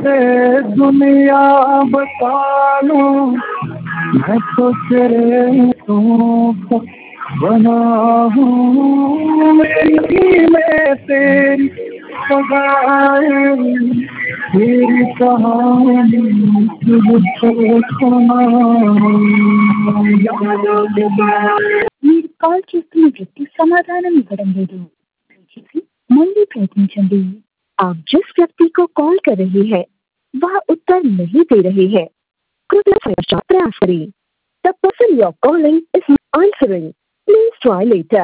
से दुनिया बता लूं, मैं तो तेरे तो बना हूँ, मेरी में तेरी सगाई, तेरी कहानी तुझको सुनाऊं। మీరు కాల్ చేస్తున్న వ్యక్తి సమాధానం ఇవ్వడం లేదు దయచేసి మళ్ళీ ప్రయత్నించండి आप जिस व्यक्ति को कॉल कर रहे हैं वह उत्तर नहीं दे रहे हैं कृपया प्रयास करें The person you are calling is not answering. Please try later.